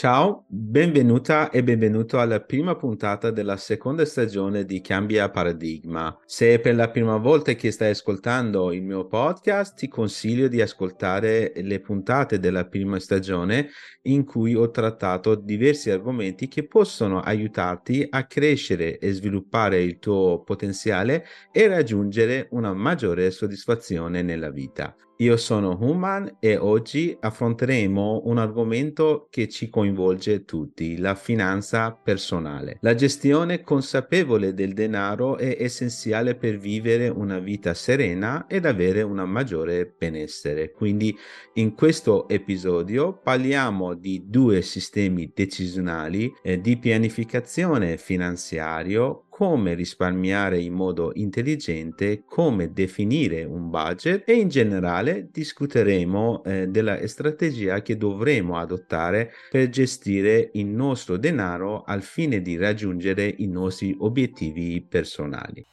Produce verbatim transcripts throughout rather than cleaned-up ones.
Ciao, benvenuta e benvenuto alla prima puntata della seconda stagione di Cambia Paradigma. Se è per la prima volta che stai ascoltando il mio podcast, ti consiglio di ascoltare le puntate della prima stagione in cui ho trattato diversi argomenti che possono aiutarti a crescere e sviluppare il tuo potenziale e raggiungere una maggiore soddisfazione nella vita. Io sono Human e oggi affronteremo un argomento che ci coinvolge tutti, la finanza personale. La gestione consapevole del denaro è essenziale per vivere una vita serena ed avere una maggiore benessere. Quindi in questo episodio parliamo di due sistemi decisionali eh, di pianificazione finanziario, come risparmiare in modo intelligente, come definire un budget e in generale discuteremo eh, della strategia che dovremo adottare per gestire il nostro denaro al fine di raggiungere i nostri obiettivi personali.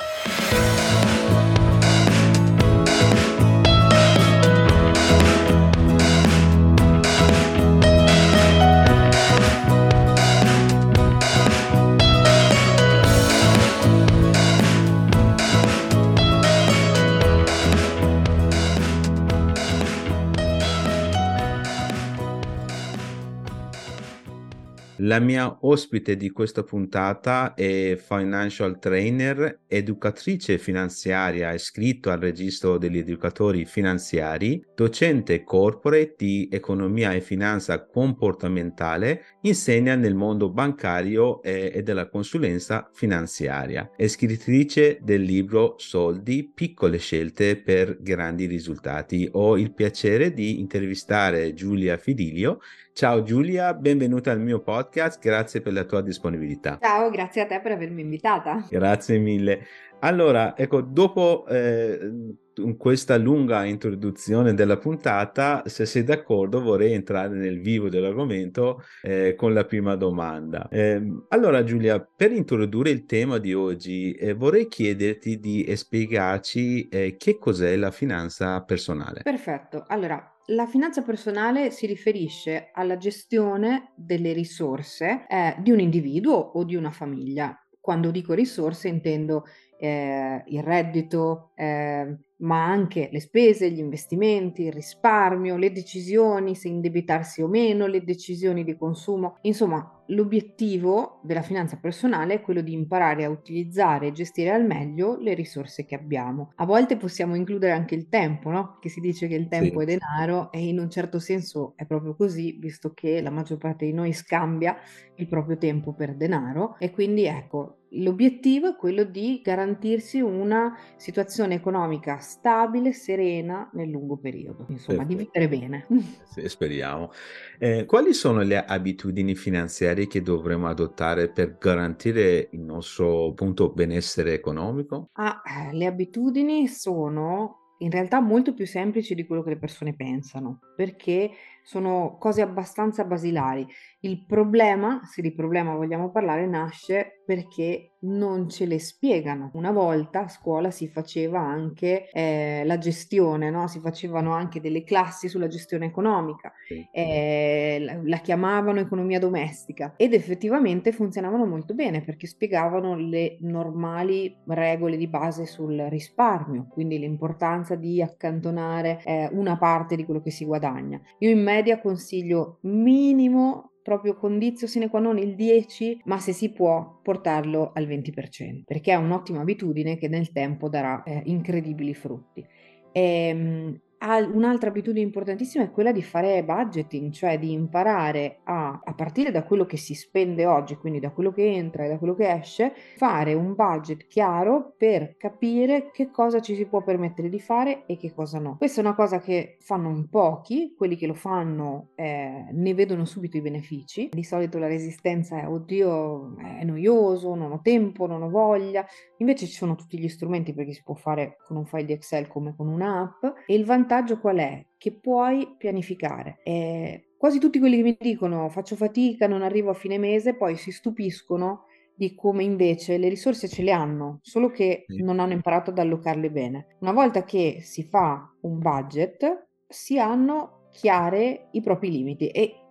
La mia ospite di questa puntata è financial trainer, educatrice finanziaria, iscritto al registro degli educatori finanziari, docente corporate di economia e finanza comportamentale, insegna nel mondo bancario e, e della consulenza finanziaria. È scrittrice del libro Soldi, piccole scelte per grandi risultati. Ho il piacere di intervistare Giulia Fidilio. Ciao Giulia, benvenuta al mio podcast, grazie per la tua disponibilità. Ciao, grazie a te per avermi invitata. Grazie mille. Allora, ecco, dopo eh, questa lunga introduzione della puntata, se sei d'accordo, vorrei entrare nel vivo dell'argomento eh, con la prima domanda. Eh, allora, Giulia, per introdurre il tema di oggi, eh, vorrei chiederti di spiegarci eh, che cos'è la finanza personale. Perfetto. Allora, la finanza personale si riferisce alla gestione delle risorse eh, di un individuo o di una famiglia. Quando dico risorse intendo eh, il reddito, eh, ma anche le spese, gli investimenti, il risparmio, le decisioni, se indebitarsi o meno, le decisioni di consumo. Insomma, l'obiettivo della finanza personale è quello di imparare a utilizzare e gestire al meglio le risorse che abbiamo. A volte possiamo includere anche il tempo, no? Che si dice che il tempo Sì. è denaro e in un certo senso è proprio così, visto che la maggior parte di noi scambia il proprio tempo per denaro e quindi ecco, l'obiettivo è quello di garantirsi una situazione economica stabile, serena nel lungo periodo, insomma, di Perfetto. vivere bene. Sì, speriamo. Eh, quali sono le abitudini finanziarie che dovremmo adottare per garantire il nostro, appunto, benessere economico? Ah, eh, le abitudini sono in realtà molto più semplici di quello che le persone pensano, perché sono cose abbastanza basilari. Il problema, se di problema vogliamo parlare, nasce perché non ce le spiegano. Una volta a scuola si faceva anche eh, la gestione, no? Si facevano anche delle classi sulla gestione economica, Sì. eh, la, la chiamavano economia domestica ed effettivamente funzionavano molto bene perché spiegavano le normali regole di base sul risparmio, quindi l'importanza di accantonare eh, una parte di quello che si guadagna. Io in media consiglio minimo proprio condizio sine qua non il dieci, ma se si può portarlo al venti per cento, perché è un'ottima abitudine che nel tempo darà eh, incredibili frutti. E, un'altra abitudine importantissima è quella di fare budgeting, cioè di imparare a, a partire da quello che si spende oggi, quindi da quello che entra e da quello che esce, fare un budget chiaro per capire che cosa ci si può permettere di fare e che cosa no. Questa è una cosa che fanno in pochi, quelli che lo fanno eh, ne vedono subito i benefici. Di solito la resistenza è oddio, è noioso, non ho tempo, non ho voglia. Invece ci sono tutti gli strumenti perché si può fare con un file di Excel come con un'app e il vantaggio qual è? Che puoi pianificare. E quasi tutti quelli che mi dicono faccio fatica, non arrivo a fine mese, poi si stupiscono di come invece le risorse ce le hanno, solo che Sì. non hanno imparato ad allocarle bene. Una volta che si fa un budget, si hanno chiare i propri limiti e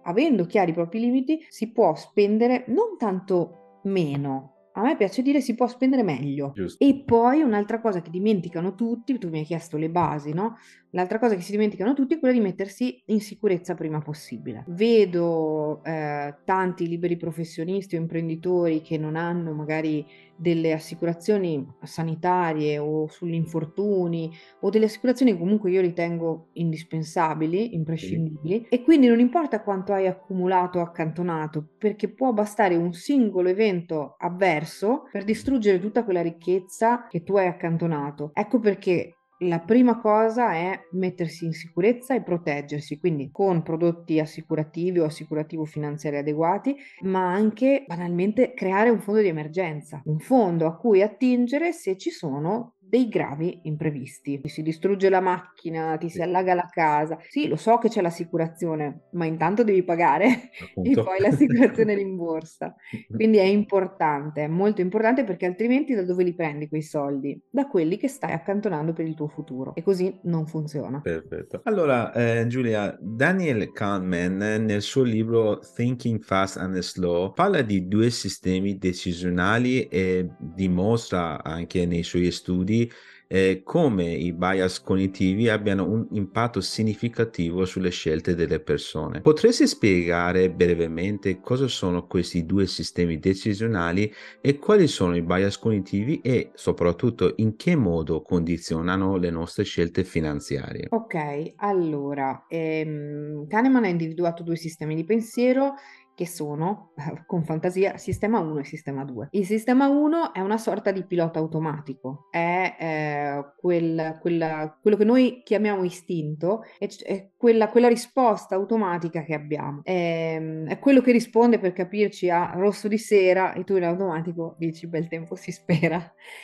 avendo chiari i propri limiti, si può spendere non tanto meno. A me piace dire si può spendere meglio. Giusto. E poi un'altra cosa che dimenticano tutti, tu mi hai chiesto le basi, no? L'altra cosa che si dimenticano tutti è quella di mettersi in sicurezza prima possibile. Vedo eh, tanti liberi professionisti o imprenditori che non hanno magari delle assicurazioni sanitarie o sugli infortuni o delle assicurazioni che comunque io ritengo indispensabili, imprescindibili, sì. E quindi non importa quanto hai accumulato o accantonato, perché può bastare un singolo evento avverso per distruggere tutta quella ricchezza che tu hai accantonato. Ecco perché la prima cosa è mettersi in sicurezza e proteggersi, quindi con prodotti assicurativi o assicurativo finanziari adeguati, ma anche banalmente creare un fondo di emergenza, un fondo a cui attingere se ci sono dei gravi imprevisti. Ti si distrugge la macchina, ti si allaga la casa. Sì, lo so che c'è l'assicurazione, ma intanto devi pagare e poi l'assicurazione rimborsa. Quindi è importante, è molto importante, perché altrimenti da dove li prendi quei soldi? Da quelli che stai accantonando per il tuo futuro, e così non funziona. Perfetto. Allora, eh, Giulia, Daniel Kahneman nel suo libro Thinking Fast and Slow parla di due sistemi decisionali e dimostra anche nei suoi studi eh, come i bias cognitivi abbiano un impatto significativo sulle scelte delle persone. Potresti spiegare brevemente cosa sono questi due sistemi decisionali e quali sono i bias cognitivi e soprattutto in che modo condizionano le nostre scelte finanziarie? Ok, allora, ehm, Kahneman ha individuato due sistemi di pensiero che sono, con fantasia, sistema uno e sistema due. Il sistema uno è una sorta di pilota automatico, è eh, quel- quella- quello che noi chiamiamo istinto, è, è quella, quella risposta automatica che abbiamo. È, è quello che risponde, per capirci, a rosso di sera e tu in automatico dici bel tempo si spera.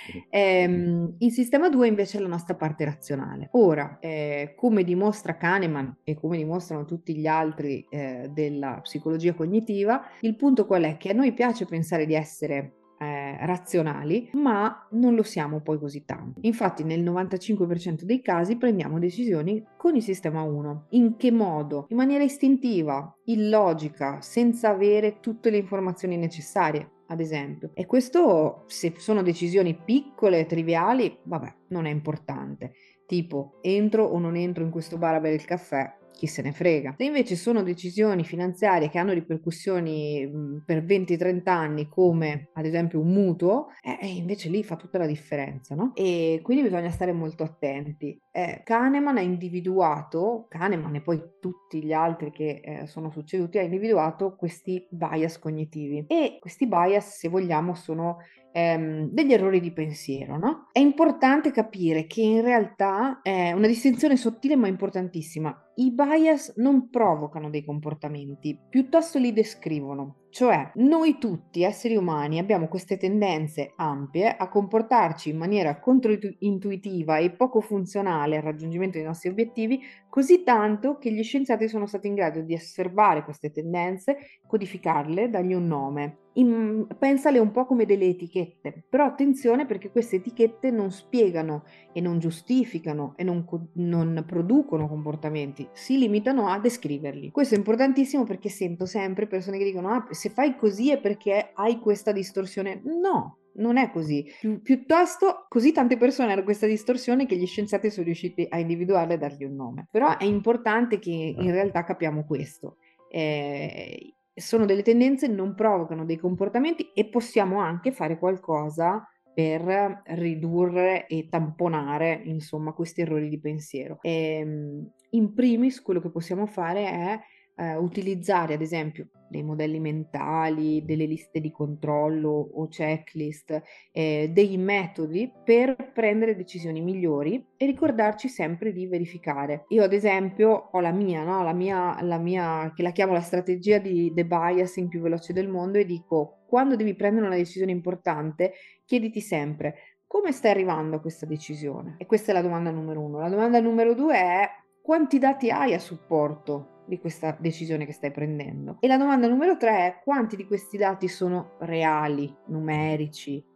Ehm, il sistema due invece è la nostra parte razionale. Ora, eh, come dimostra Kahneman e come dimostrano tutti gli altri eh, della psicologia cognitiva, il punto qual è? Che a noi piace pensare di essere eh, razionali, ma non lo siamo poi così tanto. Infatti nel novantacinque per cento dei casi prendiamo decisioni con il sistema uno. In che modo? In maniera istintiva, illogica, senza avere tutte le informazioni necessarie, ad esempio. E questo, se sono decisioni piccole, triviali, vabbè, non è importante. Tipo, entro o non entro in questo bar a bere il caffè? Chi se ne frega. Se invece sono decisioni finanziarie che hanno ripercussioni mh, per venti trenta anni, come ad esempio un mutuo, eh, invece lì fa tutta la differenza, no? E quindi bisogna stare molto attenti. Eh, Kahneman ha individuato, Kahneman e poi tutti gli altri che eh, sono succeduti, ha individuato questi bias cognitivi. E questi bias, se vogliamo, sono ehm, degli errori di pensiero, no? È importante capire che in realtà è una distinzione sottile ma importantissima. I bias non provocano dei comportamenti, piuttosto li descrivono. Cioè, noi tutti, esseri umani, abbiamo queste tendenze ampie a comportarci in maniera controintuitiva e poco funzionale al raggiungimento dei nostri obiettivi, così tanto che gli scienziati sono stati in grado di osservare queste tendenze, codificarle, dargli un nome. In, pensale un po' come delle etichette, però attenzione, perché queste etichette non spiegano e non giustificano e non, non producono comportamenti, si limitano a descriverli. Questo è importantissimo, perché sento sempre persone che dicono: ah, se fai così è perché hai questa distorsione. No, non è così. Pi- piuttosto, così tante persone hanno questa distorsione che gli scienziati sono riusciti a individuarla e dargli un nome. Però è importante che in realtà capiamo questo. Eh, sono delle tendenze, non provocano dei comportamenti, e possiamo anche fare qualcosa per ridurre e tamponare, insomma, questi errori di pensiero. E, in primis, quello che possiamo fare è eh, utilizzare, ad esempio, dei modelli mentali, delle liste di controllo o checklist, eh, dei metodi per prendere decisioni migliori e ricordarci sempre di verificare. Io, ad esempio, ho la mia, no? La mia, la mia, che la chiamo la strategia di debiasing più veloce del mondo, e dico: quando devi prendere una decisione importante, chiediti sempre: come stai arrivando a questa decisione? E questa è la domanda numero uno. La domanda numero due è: quanti dati hai a supporto di questa decisione che stai prendendo? E la domanda numero tre è: quanti di questi dati sono reali, numerici,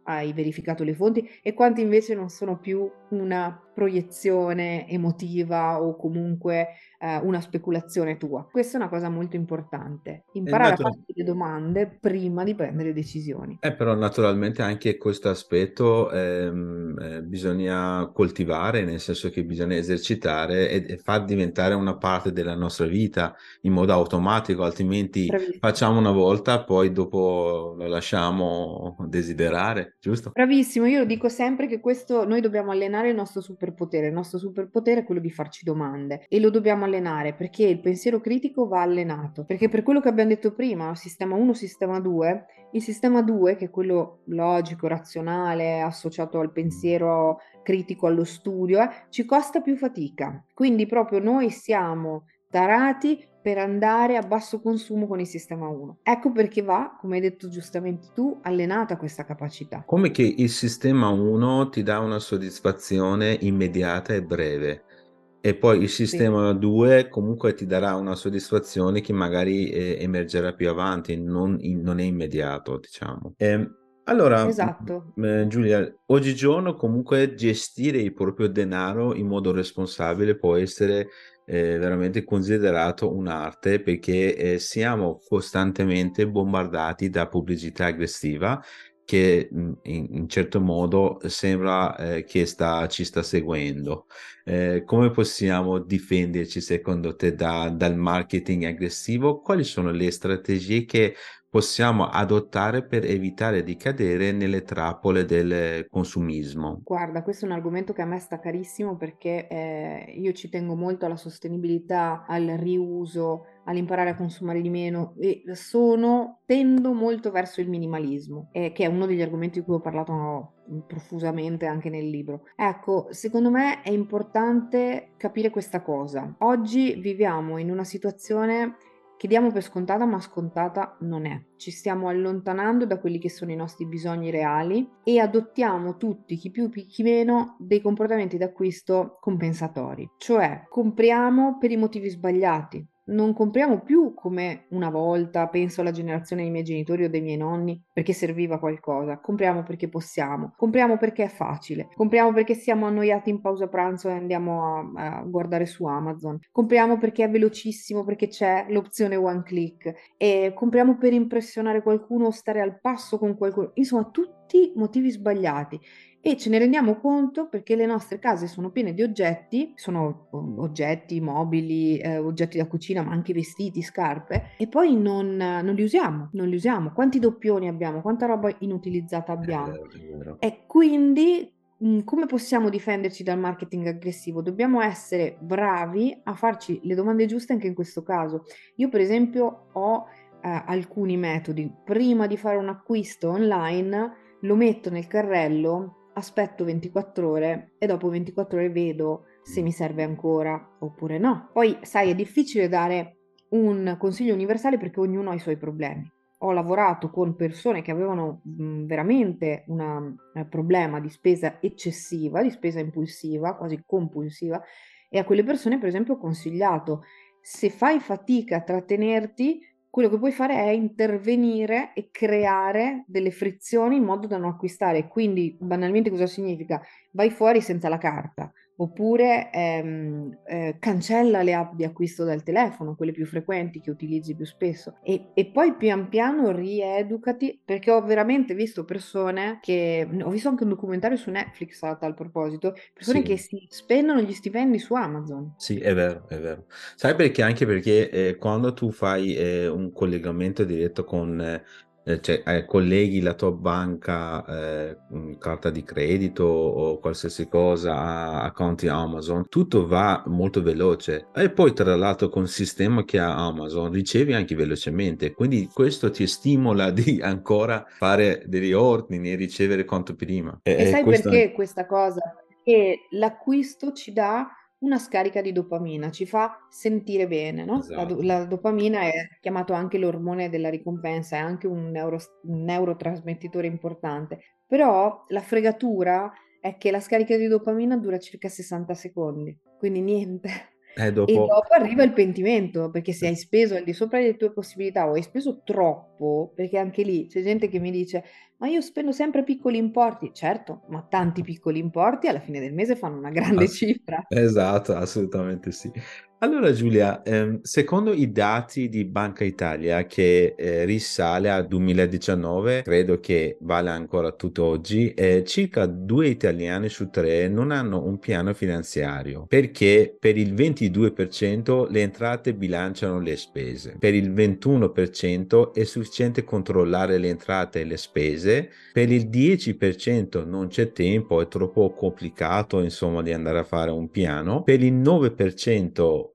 hai verificato le fonti e quanti invece non sono più una proiezione emotiva o comunque eh, una speculazione tua. Questa è una cosa molto importante, È imparare a natura- farsi le domande prima di prendere decisioni. Eh, però naturalmente anche questo aspetto ehm, eh, bisogna coltivare, nel senso che bisogna esercitare e, e far diventare una parte della nostra vita in modo automatico, altrimenti Bravissimo. facciamo una volta, poi dopo lo lasciamo desiderare, giusto? Bravissimo, io lo dico sempre che questo noi dobbiamo allenare il nostro superpotere. Il nostro superpotere è quello di farci domande e lo dobbiamo allenare perché il pensiero critico va allenato. Perché per quello che abbiamo detto prima, sistema uno, sistema due, il sistema due, che è quello logico, razionale, associato al pensiero critico, allo studio, eh, ci costa più fatica. Quindi proprio noi siamo tarati per andare a basso consumo con il sistema uno. Ecco perché va, come hai detto giustamente tu, allenata questa capacità. Come che il sistema uno ti dà una soddisfazione immediata e breve. E poi il Sì, sistema due comunque ti darà una soddisfazione che magari eh, emergerà più avanti, non, in- non è immediato, diciamo. Ehm, allora, esatto. m- eh, Giulia, oggigiorno comunque gestire il proprio denaro in modo responsabile può essere eh, veramente considerato un'arte perché eh, siamo costantemente bombardati da pubblicità aggressiva che mh, in, in certo modo sembra eh, che sta, ci sta seguendo. Eh, come possiamo difenderci secondo te da- dal marketing aggressivo? Quali sono le strategie che possiamo adottare per evitare di cadere nelle trappole del consumismo? Guarda, questo è un argomento che a me sta carissimo perché eh, io ci tengo molto alla sostenibilità, al riuso, all'imparare a consumare di meno e sono, tendo molto verso il minimalismo, eh, che è uno degli argomenti di cui ho parlato no, profusamente anche nel libro. Ecco, secondo me è importante capire questa cosa. Oggi viviamo in una situazione che diamo per scontata, ma scontata non è. Ci stiamo allontanando da quelli che sono i nostri bisogni reali e adottiamo tutti, chi più, chi meno, dei comportamenti d'acquisto compensatori. Cioè, compriamo per i motivi sbagliati. Non compriamo più come una volta, penso alla generazione dei miei genitori o dei miei nonni, perché serviva qualcosa. Compriamo perché possiamo. Compriamo perché è facile. Compriamo perché siamo annoiati in pausa pranzo e andiamo a, a guardare su Amazon. Compriamo perché è velocissimo, perché c'è l'opzione one click. E compriamo per impressionare qualcuno o stare al passo con qualcuno. Insomma, tutti motivi sbagliati. E ce ne rendiamo conto perché le nostre case sono piene di oggetti, sono o- oggetti, mobili, eh, oggetti da cucina, ma anche vestiti, scarpe, e poi non, non li usiamo, non li usiamo. Quanti doppioni abbiamo? Quanta roba inutilizzata È abbiamo? vero, è vero. E quindi mh, come possiamo difenderci dal marketing aggressivo? Dobbiamo essere bravi a farci le domande giuste anche in questo caso. Io, per esempio, ho eh, alcuni metodi. Prima di fare un acquisto online, lo metto nel carrello, aspetto ventiquattro ore e dopo ventiquattro ore vedo se mi serve ancora oppure no. Poi, sai, è difficile dare un consiglio universale perché ognuno ha i suoi problemi. Ho lavorato con persone che avevano mh, veramente un problema di spesa eccessiva, di spesa impulsiva, quasi compulsiva, e a quelle persone, per esempio, ho consigliato, se fai fatica a trattenerti, quello che puoi fare è intervenire e creare delle frizioni in modo da non acquistare. Quindi, banalmente, cosa significa? Vai fuori senza la carta, oppure ehm, eh, cancella le app di acquisto dal telefono, quelle più frequenti che utilizzi più spesso, e, e poi pian piano rieducati, perché ho veramente visto persone che, ho visto anche un documentario su Netflix a tal proposito, persone che Sì. si spendono gli stipendi su Amazon. Sì, è vero, è vero. Sai perché? Anche perché eh, quando tu fai eh, un collegamento diretto con, eh, eh, cioè eh, colleghi la tua banca, eh, mh, carta di credito o qualsiasi cosa a acconti Amazon, tutto va molto veloce. E poi tra l'altro con il sistema che ha Amazon ricevi anche velocemente, quindi questo ti stimola di ancora fare degli ordini e ricevere quanto prima. E E, e sai questo perché questa cosa? Perché l'acquisto ci dà una scarica di dopamina, ci fa sentire bene, no? La, do- esatto. la dopamina è chiamato anche l'ormone della ricompensa, è anche un, neuro- un neurotrasmettitore importante. Però la fregatura è che la scarica di dopamina dura circa sessanta secondi, quindi niente. E E dopo... dopo arriva il pentimento, perché se hai speso al di sopra delle tue possibilità o hai speso troppo, perché anche lì c'è gente che mi dice, ma io spendo sempre piccoli importi. Certo, ma tanti piccoli importi alla fine del mese fanno una grande Ass- cifra. Esatto, assolutamente sì. Allora Giulia, ehm, secondo i dati di Banca Italia che eh, risale al duemiladiciannove, credo che vale ancora tutt'oggi, eh, circa due italiani su tre non hanno un piano finanziario perché per il ventidue per cento le entrate bilanciano le spese, per il ventuno per cento è sufficiente controllare le entrate e le spese, per il dieci per cento non c'è tempo, è troppo complicato, insomma, di andare a fare un piano. Per il nove per cento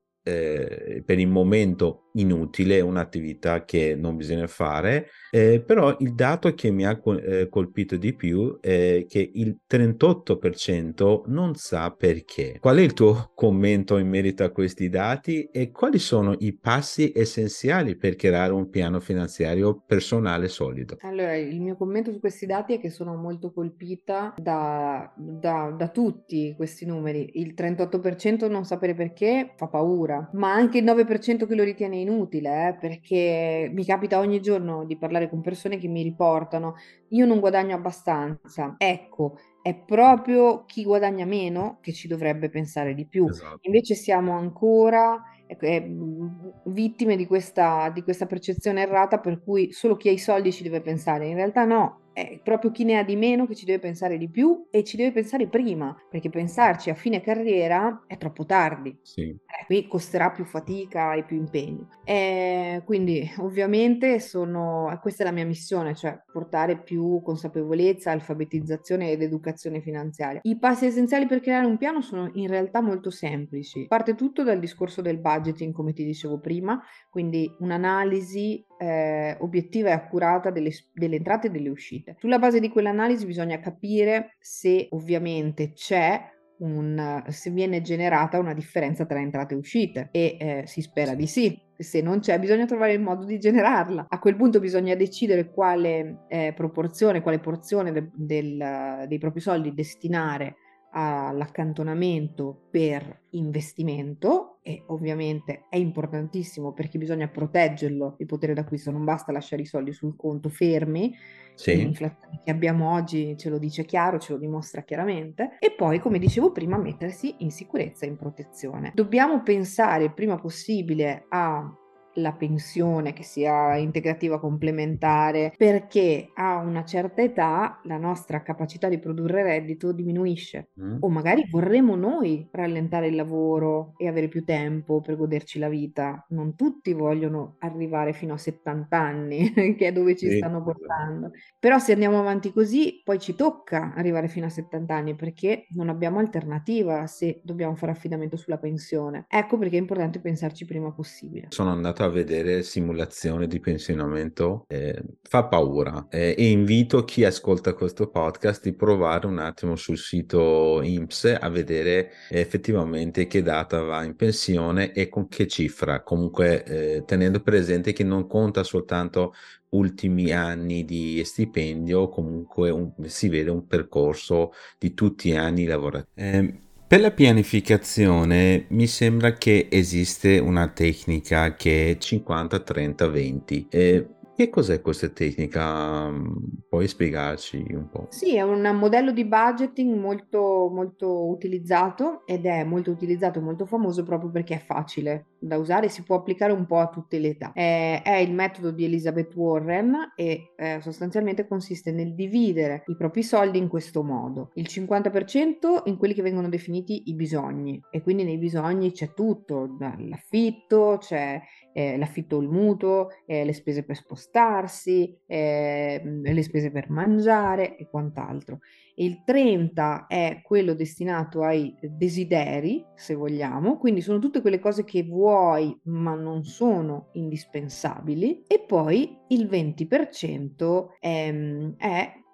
eh, per il momento inutile, un'attività che non bisogna fare, eh, però il dato che mi ha col- eh, colpito di più è che il trentotto per cento non sa perché. Qual è il tuo commento in merito a questi dati e quali sono i passi essenziali per creare un piano finanziario personale solido? Allora, il mio commento su questi dati è che sono molto colpita da, da- da tutti questi numeri. Il trentotto per cento non sapere perché fa paura, ma anche il nove per cento che lo ritiene inutile, eh, perché mi capita ogni giorno di parlare con persone che mi riportano, io non guadagno abbastanza. Ecco, è proprio chi guadagna meno che ci dovrebbe pensare di più. Esatto. Invece siamo ancora ecco, è, mh, vittime di questa, di questa percezione errata per cui solo chi ha i soldi ci deve pensare. In realtà no, è proprio chi ne ha di meno che ci deve pensare di più e ci deve pensare prima, perché pensarci a fine carriera è troppo tardi. Sì. Eh, qui costerà più fatica e più impegno. E quindi ovviamente sono, questa è la mia missione, cioè portare più consapevolezza, alfabetizzazione ed educazione finanziaria. I passi essenziali per creare un piano sono in realtà molto semplici. Parte tutto dal discorso del budgeting, come ti dicevo prima, quindi un'analisi eh, obiettiva e accurata delle, delle entrate e delle uscite. Sulla base di quell'analisi bisogna capire se ovviamente c'è un, se viene generata una differenza tra entrate e uscite e eh, si spera di sì. Se non c'è, bisogna trovare il modo di generarla. A quel punto bisogna decidere quale eh, proporzione, quale porzione de- del- dei propri soldi destinare all'accantonamento per investimento e ovviamente è importantissimo perché bisogna proteggerlo, il potere d'acquisto, non basta lasciare i soldi sul conto fermi e Sì. l'inflazione che abbiamo oggi ce lo dice chiaro, ce lo dimostra chiaramente e poi come dicevo prima mettersi in sicurezza e in protezione. Dobbiamo pensare il prima possibile a la pensione che sia integrativa complementare perché a una certa età la nostra capacità di produrre reddito diminuisce Mm. o magari vorremmo noi rallentare il lavoro e avere più tempo per goderci la vita. Non tutti vogliono arrivare fino a settanta anni, che è dove ci Sì. stanno portando. Però se andiamo avanti così, poi ci tocca arrivare fino a settanta anni perché non abbiamo alternativa se dobbiamo fare affidamento sulla pensione. Ecco perché è importante pensarci prima possibile. Sono andato a vedere simulazione di pensionamento, eh, fa paura eh, e invito chi ascolta questo podcast di provare un attimo sul sito I N P S a vedere effettivamente che data va in pensione e con che cifra, comunque eh, tenendo presente che non conta soltanto ultimi anni di stipendio, comunque un- si vede un percorso di tutti gli anni lavorativi. Eh, per la pianificazione mi sembra che esiste una tecnica che è cinquanta trenta venti. Eh, che cos'è questa tecnica? Mm, Puoi spiegarci un po'? Sì, è un modello di budgeting molto, molto utilizzato ed è molto utilizzato e molto famoso proprio perché è facile da usare e si può applicare un po' a tutte le età. È, è il metodo di Elizabeth Warren e eh, sostanzialmente consiste nel dividere i propri soldi in questo modo. Il cinquanta per cento in quelli che vengono definiti i bisogni e quindi nei bisogni c'è tutto, dall'affitto, c'è eh, l'affitto o il mutuo, eh, le spese per spostarsi, eh, le spese per mangiare e quant'altro. Il trenta è quello destinato ai desideri, se vogliamo, quindi sono tutte quelle cose che vuoi ma non sono indispensabili. E poi il venti per cento è, è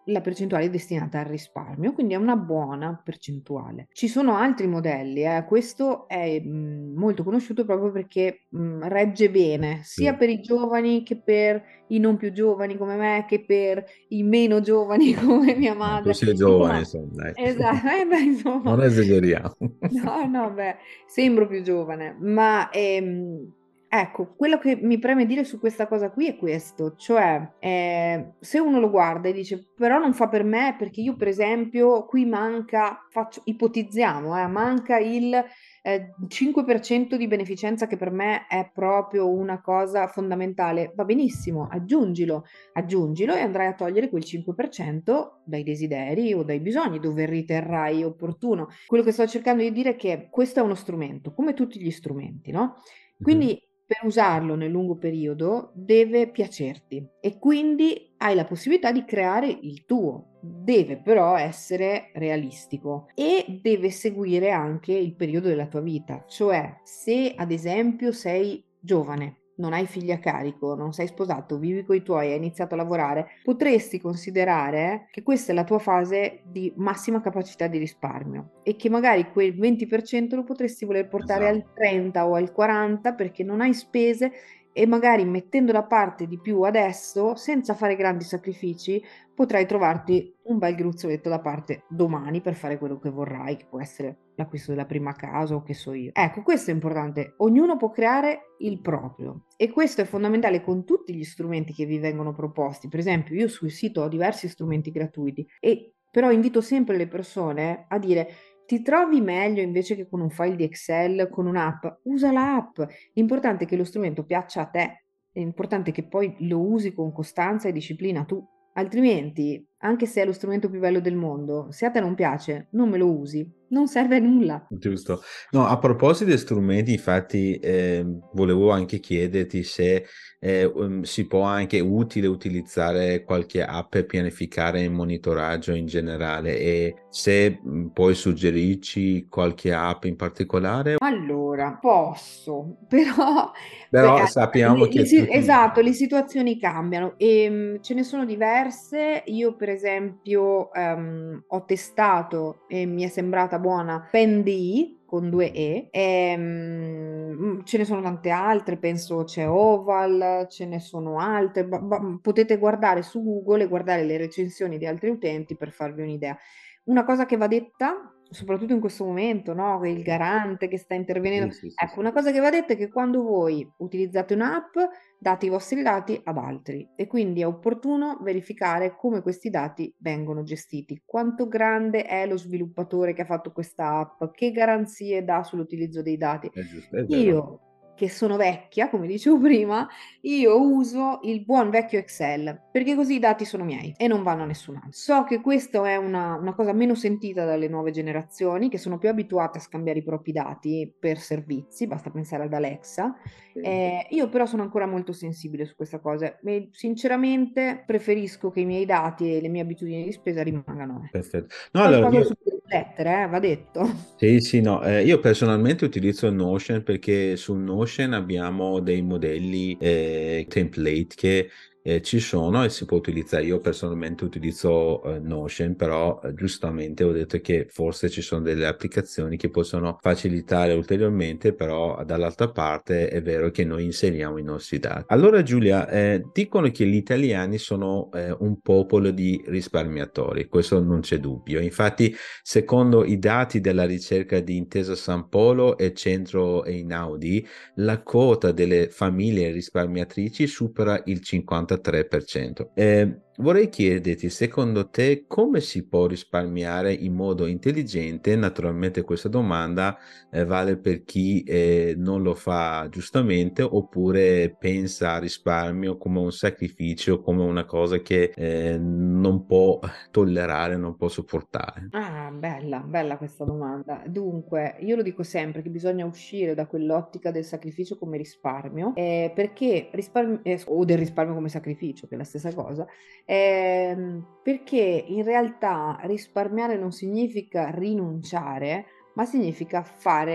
la percentuale è destinata al risparmio, quindi è una buona percentuale. Ci sono altri modelli, eh. Questo è mh, molto conosciuto proprio perché mh, regge bene sia Sì. per i giovani che per i non più giovani come me, che per i meno giovani come mia No, tu madre. sei giovane, Insomma, insomma, dai. esatto, eh, beh, insomma, Non esageriamo. no, no, beh, sembro più giovane, ma ehm, ecco, quello che mi preme dire su questa cosa qui è questo, cioè eh, se uno lo guarda e dice però non fa per me perché io per esempio qui manca, faccio, ipotizziamo, eh, manca il eh, cinque per cento di beneficenza che per me è proprio una cosa fondamentale, va benissimo, aggiungilo, aggiungilo e andrai a togliere quel cinque per cento dai desideri o dai bisogni dove riterrai opportuno. Quello che sto cercando di dire è che questo è uno strumento, come tutti gli strumenti, no? Mhm. Quindi per usarlo nel lungo periodo deve piacerti e quindi hai la possibilità di creare il tuo. Deve però essere realistico e deve seguire anche il periodo della tua vita, cioè se ad esempio sei giovane, non hai figli a carico, non sei sposato, vivi con i tuoi, hai iniziato a lavorare, potresti considerare che questa è la tua fase di massima capacità di risparmio e che magari quel venti per cento lo potresti voler portare Esatto. al trenta o al quaranta perché non hai spese e magari mettendo da parte di più adesso, senza fare grandi sacrifici, potrai trovarti un bel gruzzoletto da parte domani per fare quello che vorrai, che può essere l'acquisto della prima casa o che so io. Ecco, questo è importante. Ognuno può creare il proprio e questo è fondamentale con tutti gli strumenti che vi vengono proposti. Per esempio, io sul sito ho diversi strumenti gratuiti e però invito sempre le persone a dire ti trovi meglio invece che con un file di Excel, con un'app? Usa l'app. L'importante è che lo strumento piaccia a te. È importante che poi lo usi con costanza e disciplina tu. Altrimenti, anche se è lo strumento più bello del mondo, se a te non piace, non me lo usi, non serve a nulla. Giusto. No, a proposito di strumenti, infatti, eh, volevo anche chiederti se eh, um, si può anche utile utilizzare qualche app per pianificare il monitoraggio in generale e se mh, puoi suggerirci qualche app in particolare. Allora, posso, però beh, Però allora, sappiamo le- le che si- tutti... esatto, le situazioni cambiano e ce ne sono diverse. Io, per esempio, ehm, ho testato e mi è sembrata buona Pendi con due E. Ehm, ce ne sono tante altre, penso c'è Oval, ce ne sono altre. ba- ba- potete guardare su Google e guardare le recensioni di altri utenti per farvi un'idea. Una cosa che va detta, soprattutto in questo momento, no? Il garante che sta intervenendo. Sì, sì, sì, Ecco, sì. una cosa che va detta è che quando voi utilizzate un'app, date i vostri dati ad altri e quindi è opportuno verificare come questi dati vengono gestiti, quanto grande è lo sviluppatore che ha fatto questa app, che garanzie dà sull'utilizzo dei dati. È giusto, è vero. Io, che sono vecchia, come dicevo prima, io uso il buon vecchio Excel perché così i dati sono miei e non vanno a nessun altro. So che questa è una, una cosa meno sentita dalle nuove generazioni che sono più abituate a scambiare i propri dati per servizi, basta pensare ad Alexa. Sì. Eh, io però sono ancora molto sensibile su questa cosa e sinceramente preferisco che i miei dati e le mie abitudini di spesa rimangano a me. Perfetto. No, allora Qualcosa io... su lettere, eh, va detto. Sì, sì, no, eh, io personalmente utilizzo Notion perché su Notion abbiamo dei modelli eh, template che eh, ci sono e si può utilizzare. Io personalmente utilizzo eh, Notion, però eh, giustamente ho detto che forse ci sono delle applicazioni che possono facilitare ulteriormente, però dall'altra parte è vero che noi inseriamo i nostri dati. Allora Giulia, eh, dicono che gli italiani sono eh, un popolo di risparmiatori, questo non c'è dubbio. Infatti, secondo i dati della ricerca di Intesa San Polo e Centro Einaudi, la quota delle famiglie risparmiatrici supera il cinquantatré per cento. Eh, vorrei chiederti, secondo te, come si può risparmiare in modo intelligente? Naturalmente questa domanda eh, vale per chi eh, non lo fa giustamente oppure pensa a risparmio come un sacrificio, come una cosa che eh, non può tollerare, non può sopportare. Ah, bella, bella questa domanda. Dunque, io lo dico sempre che bisogna uscire da quell'ottica del sacrificio come risparmio, eh, perché risparmio, eh, o del risparmio come sacrificio, che è la stessa cosa, ehm, perché in realtà risparmiare non significa rinunciare, ma significa fare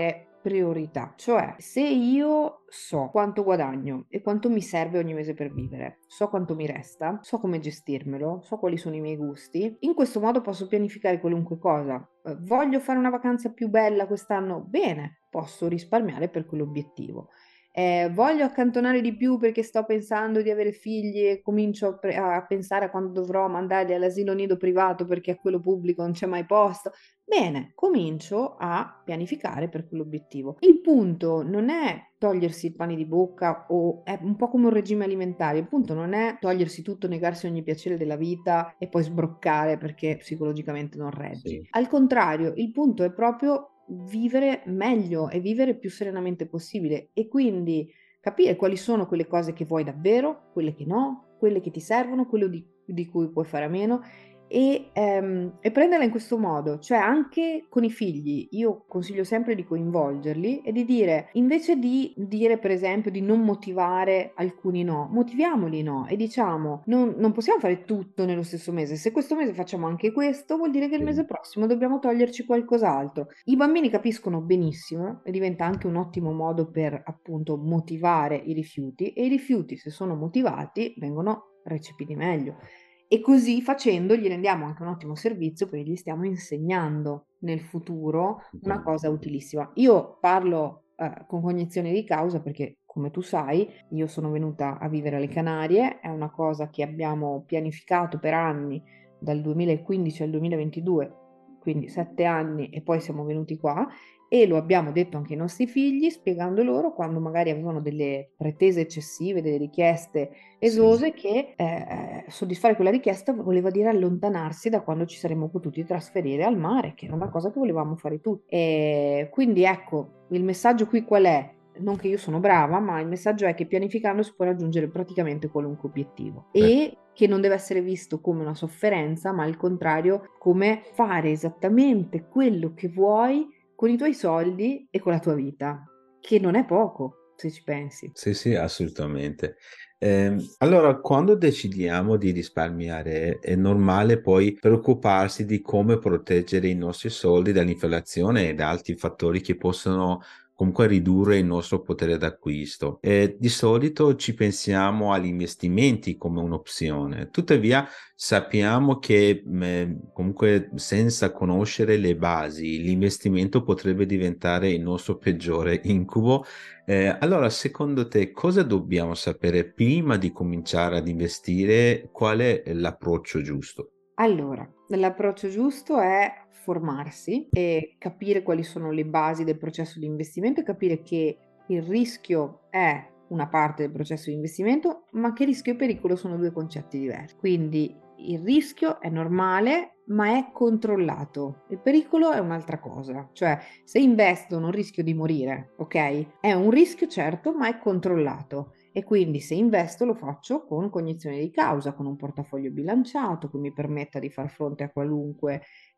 priorità. Cioè, se io so quanto guadagno e quanto mi serve ogni mese per vivere, so quanto mi resta, so come gestirmelo, so quali sono i miei gusti, in questo modo posso pianificare qualunque cosa. Eh, voglio fare una vacanza più bella quest'anno? Bene, posso risparmiare per quell'obiettivo. Eh, voglio accantonare di più perché sto pensando di avere figli e comincio a, pre- a pensare a quando dovrò mandarli all'asilo nido privato perché a quello pubblico non c'è mai posto. Bene, comincio a pianificare per quell'obiettivo. Il punto non è togliersi il pane di bocca o è un po' come un regime alimentare, il punto non è togliersi tutto, negarsi ogni piacere della vita e poi sbroccare perché psicologicamente non reggi. Sì, Al contrario, il punto è proprio vivere meglio e vivere più serenamente possibile e quindi capire quali sono quelle cose che vuoi davvero, quelle che no, quelle che ti servono, quello di, di cui puoi fare a meno e, ehm, e prenderla in questo modo, cioè anche con i figli, io consiglio sempre di coinvolgerli e di dire, invece di dire per esempio di non motivare alcuni no, motiviamoli no e diciamo non, non possiamo fare tutto nello stesso mese, se questo mese facciamo anche questo vuol dire che il sì. mese prossimo dobbiamo toglierci qualcos'altro. I bambini capiscono benissimo e diventa anche un ottimo modo per appunto motivare i rifiuti e i rifiuti se sono motivati vengono recepiti meglio. E così facendo gli rendiamo anche un ottimo servizio perché gli stiamo insegnando nel futuro una cosa utilissima. Io parlo eh, con cognizione di causa perché, come tu sai, io sono venuta a vivere alle Canarie, è una cosa che abbiamo pianificato per anni, dal duemilaquindici al duemilaventidue, quindi sette anni e poi siamo venuti qua e lo abbiamo detto anche ai nostri figli, spiegando loro quando magari avevano delle pretese eccessive, delle richieste Sì. esose, che eh, soddisfare quella richiesta voleva dire allontanarsi da quando ci saremmo potuti trasferire al mare, che era una cosa che volevamo fare tutti. E quindi ecco, il messaggio qui qual è? Non che io sono brava, ma il messaggio è che pianificando si può raggiungere praticamente qualunque obiettivo Eh, e che non deve essere visto come una sofferenza, ma al contrario come fare esattamente quello che vuoi con i tuoi soldi e con la tua vita, che non è poco, se ci pensi. Sì, sì, assolutamente. Ehm, allora, quando decidiamo di risparmiare, è normale poi preoccuparsi di come proteggere i nostri soldi dall'inflazione e da altri fattori che possono comunque ridurre il nostro potere d'acquisto. E di solito ci pensiamo agli investimenti come un'opzione. Tuttavia, sappiamo che mh, comunque senza conoscere le basi, l'investimento potrebbe diventare il nostro peggiore incubo. Eh, allora, secondo te, cosa dobbiamo sapere prima di cominciare ad investire? Qual è l'approccio giusto? Allora, l'approccio giusto è formarsi e capire quali sono le basi del processo di investimento e capire che il rischio è una parte del processo di investimento, ma che rischio e pericolo sono due concetti diversi. Quindi il rischio è normale, ma è controllato. Il pericolo è un'altra cosa. Cioè, se investo non rischio di morire, ok? È un rischio certo, ma è controllato. E quindi se investo lo faccio con cognizione di causa, con un portafoglio bilanciato che mi permetta di far fronte a qualunque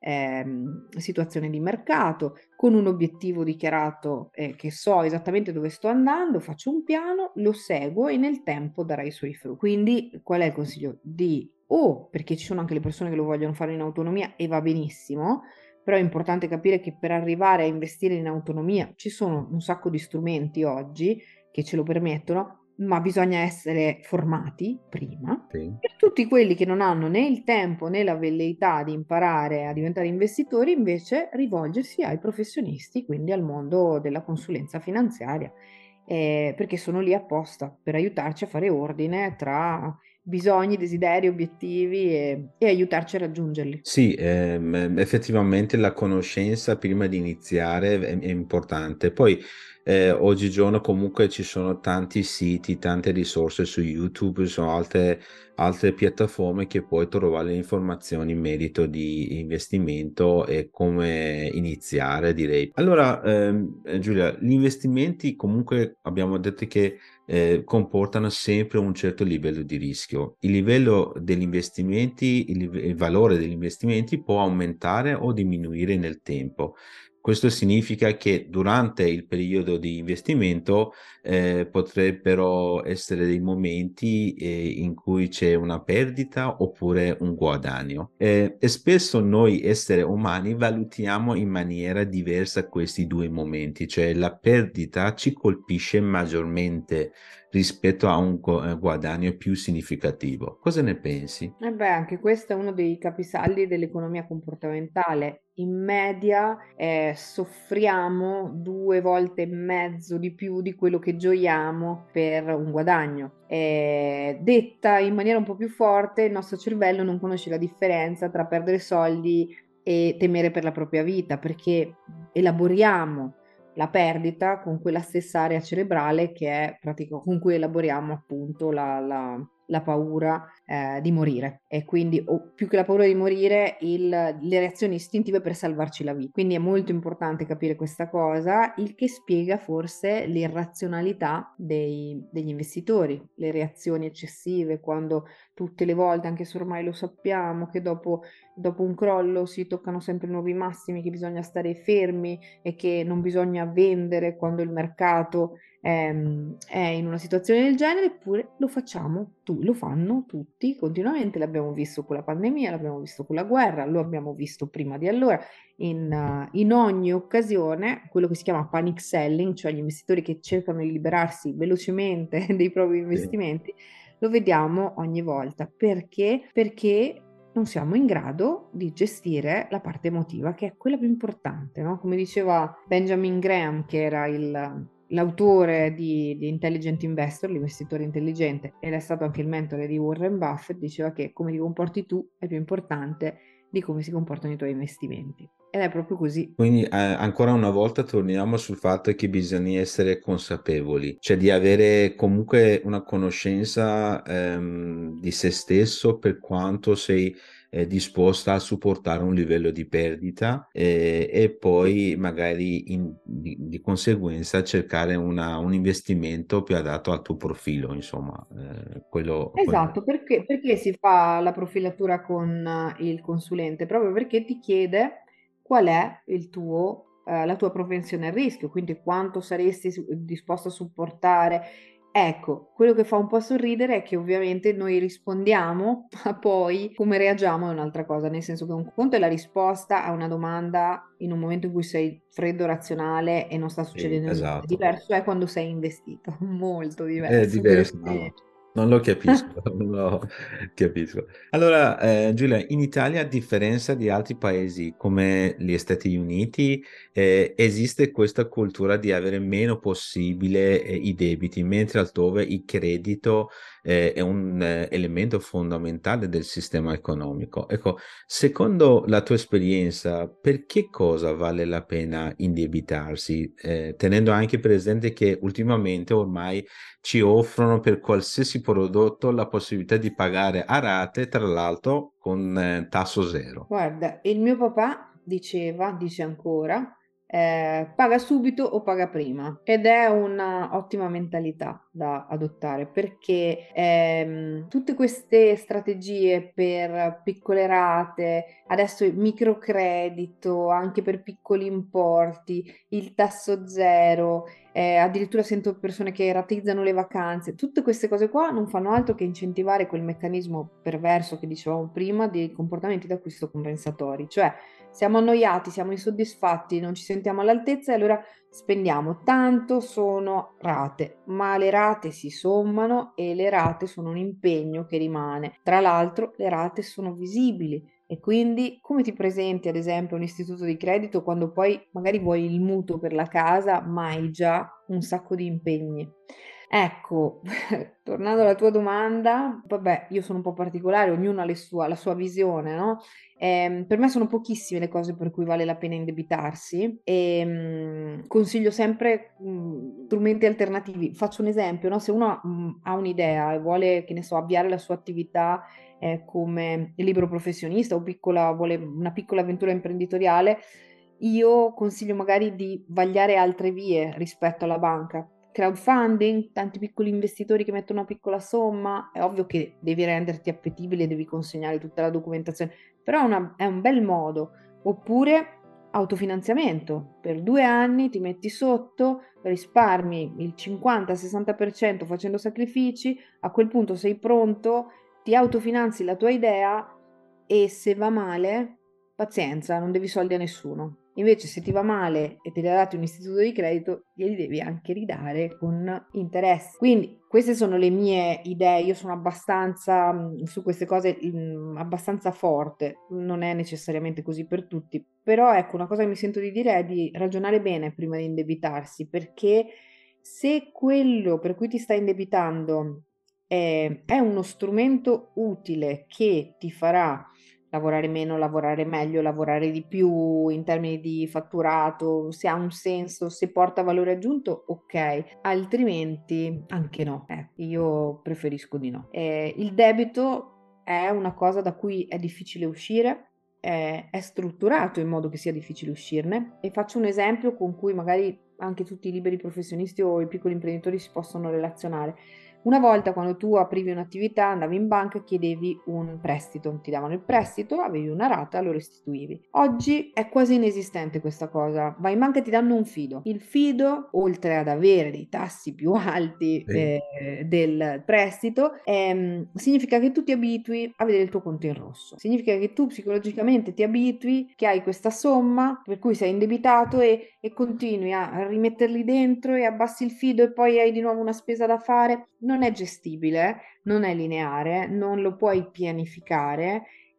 ehm, situazione di mercato, con un obiettivo dichiarato eh, che so esattamente dove sto andando, faccio un piano, lo seguo e nel tempo darà i suoi frutti. Quindi qual è il consiglio? Di o perché ci sono anche le persone che lo vogliono fare in autonomia e va benissimo, però è importante capire che per arrivare a investire in autonomia ci sono un sacco di strumenti oggi che ce lo permettono, ma bisogna essere formati prima. Sì. Per tutti quelli che non hanno né il tempo né la velleità di imparare a diventare investitori, invece rivolgersi ai professionisti, quindi al mondo della consulenza finanziaria, eh, perché sono lì apposta per aiutarci a fare ordine tra bisogni, desideri, obiettivi e, e aiutarci a raggiungerli. Sì, ehm, effettivamente la conoscenza prima di iniziare è, è importante. Poi eh, oggigiorno comunque ci sono tanti siti, tante risorse su YouTube, ci sono altre, altre piattaforme che puoi trovare le informazioni in merito di investimento e come iniziare, direi. Allora, ehm, Giulia, gli investimenti comunque abbiamo detto che eh, comportano sempre un certo livello di rischio. Il livello degli investimenti, il, live- il valore degli investimenti può aumentare o diminuire nel tempo. Questo significa che durante il periodo di investimento eh, potrebbero essere dei momenti eh, in cui c'è una perdita oppure un guadagno. Eh, e spesso noi esseri umani valutiamo in maniera diversa questi due momenti, cioè la perdita ci colpisce maggiormente rispetto a un gu- eh, guadagno più significativo. Cosa ne pensi? Eh beh, anche questo è uno dei capisaldi dell'economia comportamentale. In media eh, soffriamo due volte e mezzo di più di quello che gioiamo per un guadagno. Eh, detta in maniera un po' più forte, il nostro cervello non conosce la differenza tra perdere soldi e temere per la propria vita, perché elaboriamo la perdita con quella stessa area cerebrale che è pratica, con cui elaboriamo appunto la, la- la paura eh, di morire, e quindi o più che la paura di morire il- le reazioni istintive per salvarci la vita. Quindi è molto importante capire questa cosa, il che spiega forse l'irrazionalità dei- degli investitori, le reazioni eccessive quando tutte le volte, anche se ormai lo sappiamo, che dopo, dopo un crollo si toccano sempre nuovi massimi, che bisogna stare fermi e che non bisogna vendere quando il mercato ehm, è in una situazione del genere, eppure lo facciamo, tu, lo fanno tutti continuamente, l'abbiamo visto con la pandemia, l'abbiamo visto con la guerra, lo abbiamo visto prima di allora, in, uh, in ogni occasione, quello che si chiama panic selling, cioè gli investitori che cercano di liberarsi velocemente dei propri Sì. investimenti, lo vediamo ogni volta. Perché? Perché non siamo in grado di gestire la parte emotiva, che è quella più importante, no? Come diceva Benjamin Graham, che era il, l'autore di, di Intelligent Investor, l'investitore intelligente, ed è stato anche il mentore di Warren Buffett, diceva che come ti comporti tu è più importante di come si comportano i tuoi investimenti. Ed è proprio così. Quindi eh, ancora una volta torniamo sul fatto che bisogna essere consapevoli, cioè di avere comunque una conoscenza ehm, di se stesso per quanto sei eh, disposta a supportare un livello di perdita eh, e poi magari in- di, di conseguenza cercare una- un investimento più adatto al tuo profilo, insomma, eh, quello, quello- Esatto, perché, perché si fa la profilatura con eh, il consulente? Proprio perché ti chiede qual è il tuo, eh, la tua propensione al rischio, quindi quanto saresti su- disposto a supportare. Ecco, quello che fa un po' sorridere è che ovviamente noi rispondiamo, ma poi come reagiamo è un'altra cosa, nel senso che un conto è la risposta a una domanda in un momento in cui sei freddo, razionale e non sta Sì, succedendo niente. esatto. Diverso è quando sei investito, molto È diverso per diverso, no, no. esperienza. Non lo capisco, non lo capisco. Allora, eh, Giulia, in Italia, a differenza di altri paesi come gli Stati Uniti, eh, esiste questa cultura di avere meno possibile eh, i debiti, mentre altrove il credito eh, è un eh, elemento fondamentale del sistema economico. Ecco, secondo la tua esperienza, per che cosa vale la pena indebitarsi, eh, tenendo anche presente che ultimamente ormai ci offrono per qualsiasi prodotto la possibilità di pagare a rate, tra l'altro con eh, tasso zero. Guarda, il mio papà diceva, dice ancora, eh, paga subito o paga prima, ed è una ottima mentalità da adottare, perché ehm, tutte queste strategie per piccole rate, adesso il microcredito anche per piccoli importi, il tasso zero, eh, addirittura sento persone che rateizzano le vacanze, tutte queste cose qua non fanno altro che incentivare quel meccanismo perverso che dicevamo prima di comportamenti d'acquisto compensatori, cioè siamo annoiati, siamo insoddisfatti, non ci sentiamo all'altezza e allora spendiamo tanto, sono rate, ma le rate si sommano e le rate sono un impegno che rimane. Tra l'altro le rate sono visibili. E quindi come ti presenti ad esempio a un istituto di credito quando poi magari vuoi il mutuo per la casa, ma hai già un sacco di impegni? Ecco, tornando alla tua domanda, vabbè, io sono un po' particolare, ognuno ha le sua- la sua visione, no? Ehm, per me sono pochissime le cose per cui vale la pena indebitarsi e mm, consiglio sempre mm, strumenti alternativi. Faccio un esempio, no? Se uno mm, ha un'idea e vuole, che ne so, avviare la sua attività eh, come libero professionista o piccola, vuole una piccola avventura imprenditoriale, io consiglio magari di vagliare altre vie rispetto alla banca. Crowdfunding, tanti piccoli investitori che mettono una piccola somma, è ovvio che devi renderti appetibile, devi consegnare tutta la documentazione, però è, una- è un bel modo. Oppure autofinanziamento. Per due anni ti metti sotto, risparmi il cinquanta-sessanta per cento facendo sacrifici, a quel punto sei pronto, ti autofinanzi la tua idea e se va male, pazienza, non devi soldi a nessuno. Invece se ti va male e te li ha dati un istituto di credito, glieli devi anche ridare con interesse. Quindi queste sono le mie idee, io sono abbastanza mh, su queste cose mh, abbastanza forte, non è necessariamente così per tutti, però ecco, una cosa che mi sento di dire è di ragionare bene prima di indebitarsi, perché se quello per cui ti stai indebitando è, è uno strumento utile che ti farà lavorare meno, lavorare meglio, lavorare di più in termini di fatturato, se ha un senso, se porta valore aggiunto, ok, altrimenti anche no. Eh, io preferisco di no. Eh, il debito è una cosa da cui è difficile uscire, è, è strutturato in modo che sia difficile uscirne e faccio un esempio con cui magari anche tutti i liberi professionisti o i piccoli imprenditori si possono relazionare. Una volta quando tu aprivi un'attività, andavi in banca e chiedevi un prestito, ti davano il prestito, avevi una rata, lo restituivi. Oggi è quasi inesistente questa cosa, vai in banca e ti danno un fido. Il fido, oltre ad avere dei tassi più alti Sì. eh, del prestito, ehm, significa che tu ti abitui a vedere il tuo conto in rosso. Significa che tu psicologicamente ti abitui, che hai questa somma per cui sei indebitato e, e continui a rimetterli dentro e abbassi il fido e poi hai di nuovo una spesa da fare. Non è gestibile, non è lineare, non lo puoi pianificare,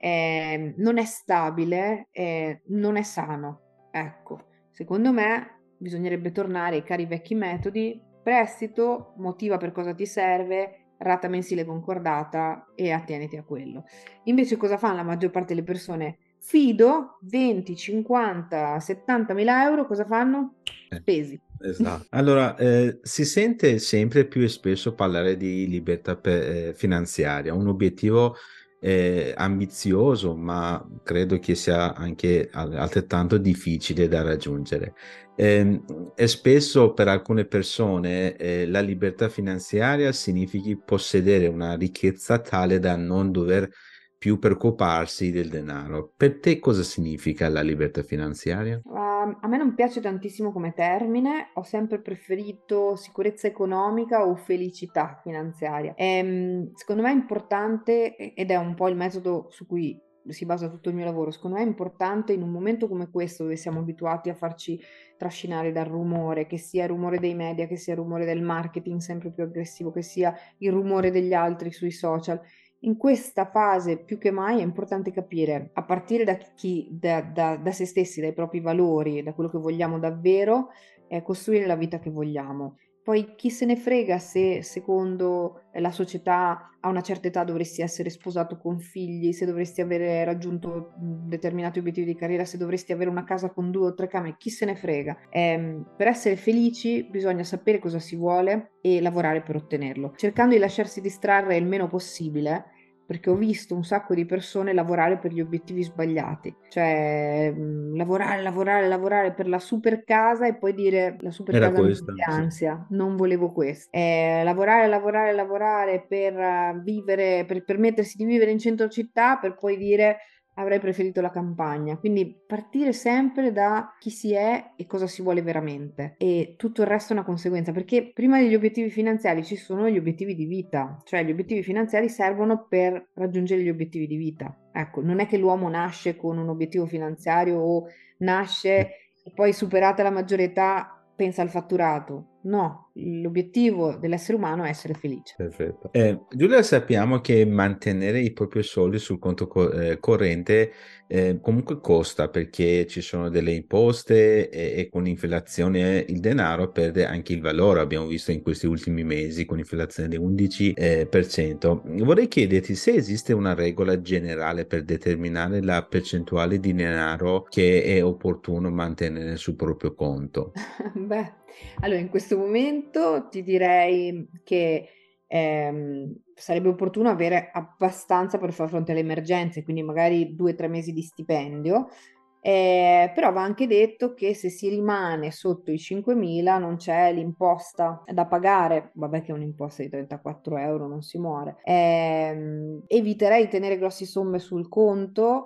eh, non è stabile, eh, non è sano. Ecco, secondo me bisognerebbe tornare ai cari vecchi metodi, prestito, motiva per cosa ti serve, rata mensile concordata e attieniti a quello. Invece cosa fanno la maggior parte delle persone? Fido, venti, cinquanta, settantamila mila euro, cosa fanno? Eh, Spesi. Esatto. Allora, eh, si sente sempre più e spesso parlare di libertà pe- eh, finanziaria, un obiettivo eh, ambizioso, ma credo che sia anche al- altrettanto difficile da raggiungere. Ehm, e spesso per alcune persone eh, la libertà finanziaria significa possedere una ricchezza tale da non dover più preoccuparsi del denaro. Per te cosa significa la libertà finanziaria? Uh, a me non piace tantissimo come termine, ho sempre preferito sicurezza economica o felicità finanziaria. Ehm, secondo me è importante, e- ed è un po' il metodo su cui si basa tutto il mio lavoro, secondo me è importante in un momento come questo dove siamo abituati a farci trascinare dal rumore, che sia il rumore dei media, che sia il rumore del marketing sempre più aggressivo, che sia il rumore degli altri sui social. In questa fase più che mai è importante capire, a partire da chi, da, da- da se stessi, dai propri valori, da quello che vogliamo davvero, eh, costruire la vita che vogliamo. Poi chi se ne frega se secondo la società a una certa età dovresti essere sposato con figli, se dovresti avere raggiunto mh, determinati obiettivi di carriera, se dovresti avere una casa con due o tre camere, chi se ne frega. Ehm, per essere felici bisogna sapere cosa si vuole e lavorare per ottenerlo, cercando di lasciarsi distrarre il meno possibile perché ho visto un sacco di persone lavorare per gli obiettivi sbagliati, cioè mh, lavorare, lavorare, lavorare per la super casa e poi dire la super Era casa mi questo? mette Sì. ansia, non volevo questo. Eh, lavorare, lavorare, lavorare per uh, vivere, per permettersi di vivere in centro città per poi dire avrei preferito la campagna. Quindi partire sempre da chi si è e cosa si vuole veramente e tutto il resto è una conseguenza, perché prima degli obiettivi finanziari ci sono gli obiettivi di vita, cioè gli obiettivi finanziari servono per raggiungere gli obiettivi di vita. Ecco, non è che l'uomo nasce con un obiettivo finanziario o nasce e poi superata la maggiore età pensa al fatturato. No, l'obiettivo dell'essere umano è essere felice. Perfetto. Eh, Giulia, sappiamo che mantenere i propri soldi sul conto co- eh, corrente eh, comunque costa perché ci sono delle imposte e, e con l'inflazione il denaro perde anche il valore. Abbiamo visto in questi ultimi mesi con l'inflazione dell'undici per cento. Vorrei chiederti se esiste una regola generale per determinare la percentuale di denaro che è opportuno mantenere sul proprio conto. Beh, allora in questo momento ti direi che ehm, sarebbe opportuno avere abbastanza per far fronte alle emergenze, quindi magari due o tre mesi di stipendio, eh, però va anche detto che se si rimane sotto i cinquemila non c'è l'imposta da pagare, vabbè che è un'imposta di trentaquattro euro, non si muore. Ehm, eviterei di tenere grosse somme sul conto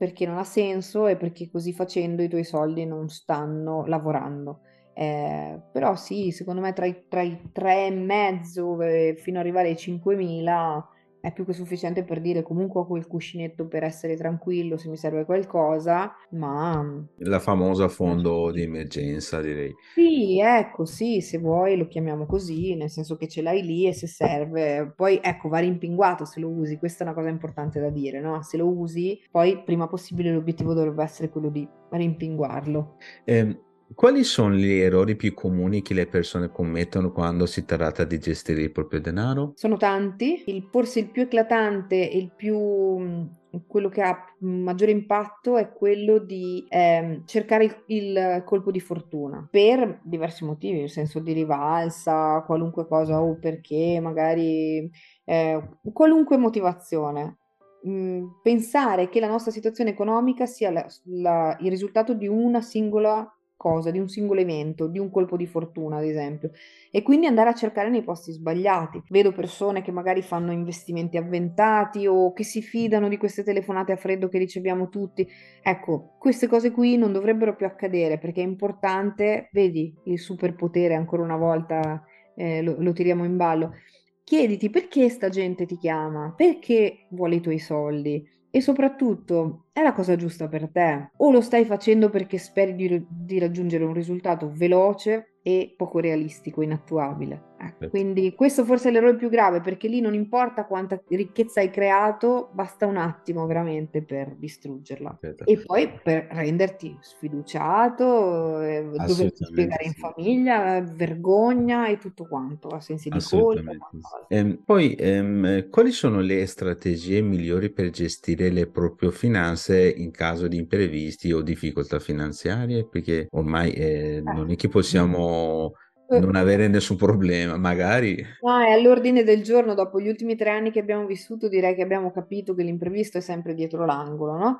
perché non ha senso e perché così facendo i tuoi soldi non stanno lavorando. Eh, però sì, secondo me tra i, tra i tre e mezzo eh, fino ad arrivare ai cinquemila è più che sufficiente per dire comunque ho quel cuscinetto per essere tranquillo se mi serve qualcosa, ma La famosa fondo di emergenza, direi. sì, ecco, sì, se vuoi lo chiamiamo così, nel senso che ce l'hai lì e se serve, poi ecco, va rimpinguato se lo usi, questa è una cosa importante da dire, no? Se lo usi, poi prima possibile l'obiettivo dovrebbe essere quello di rimpinguarlo. Ehm, quali sono gli errori più comuni che le persone commettono quando si tratta di gestire il proprio denaro? Sono tanti, il- forse il più eclatante e il più, mh, quello che ha maggiore impatto è quello di ehm, cercare il, il colpo di fortuna per diversi motivi, nel senso di rivalsa, qualunque cosa o perché magari eh, qualunque motivazione. Mh, pensare che la nostra situazione economica sia la- la- il risultato di una singola cosa, di un singolo evento, di un colpo di fortuna, ad esempio e quindi andare a cercare nei posti sbagliati. Vedo persone che magari fanno investimenti avventati o che si fidano di queste telefonate a freddo che riceviamo tutti. Ecco, queste cose qui non dovrebbero più accadere perché è importante, vedi, il superpotere ancora una volta eh, lo, lo tiriamo in ballo. Chiediti perché sta gente ti chiama, perché vuole i tuoi soldi e soprattutto è la cosa giusta per te o lo stai facendo perché speri di, di raggiungere un risultato veloce e poco realistico, inattuabile. Ecco, quindi questo forse è l'errore più grave perché lì non importa quanta ricchezza hai creato, basta un attimo veramente per distruggerla. Certo. E poi per renderti sfiduciato, eh, doverti Assolutamente spiegare in sì. famiglia, eh, vergogna e tutto quanto, sensi di colpa e Assolutamente sì. quant'altro. Ehm, poi, ehm, quali sono le strategie migliori per gestire le proprie finanze in caso di imprevisti o difficoltà finanziarie? Perché ormai eh, non è che possiamo Eh, non avere nessun problema, magari. No, è all'ordine del giorno, dopo gli ultimi tre anni che abbiamo vissuto, direi che abbiamo capito che l'imprevisto è sempre dietro l'angolo, no?